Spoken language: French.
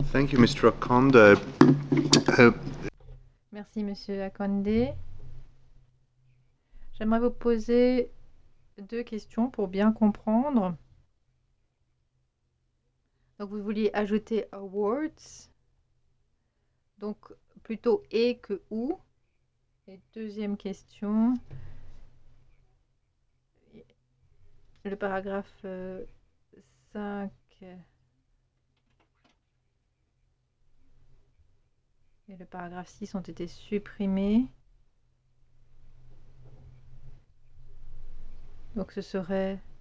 Thank you, Mr. Akonda. Uh, Merci, Monsieur Akande. J'aimerais vous poser deux questions pour bien comprendre. Donc, vous vouliez ajouter awards, donc plutôt et que ou. Et deuxième question, le paragraphe 5 et le paragraphe 6 ont été supprimés. Donc, ce serait